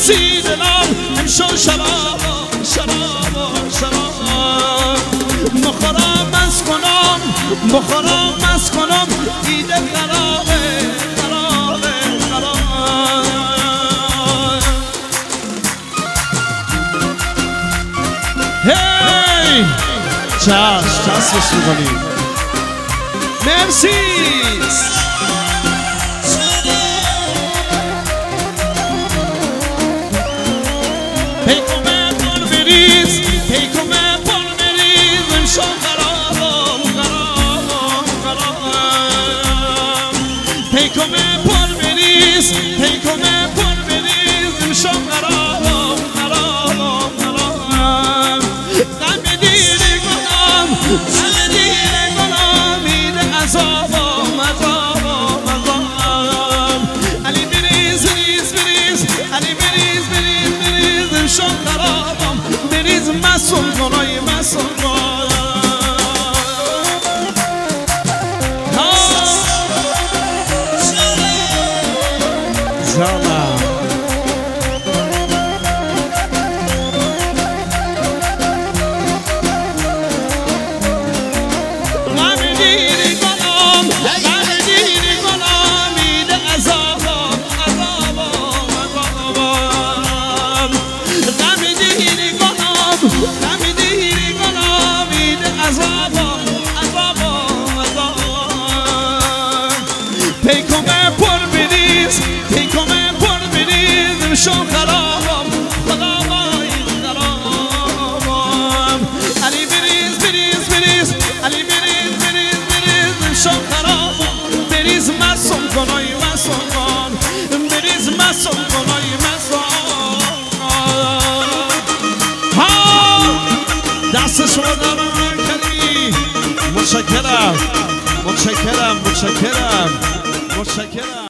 مرسی دلم امشو شراب بخورم از کنم دیده خرابه هی چشم میکنیم مرسی پیکومه پر بریز امشو خرابم پیکومه پر بریز امشو خرابم غم دیره گنام میده عذابم علی بریز علی بریز امشو خرابم بریز مسئول کنای پیکومه پر بریز امشو خرابم علی بریز علی بریز امشو خرابم بریز مسون کنای بریز مسون کنای ها دست شما دارم کردی متشکرم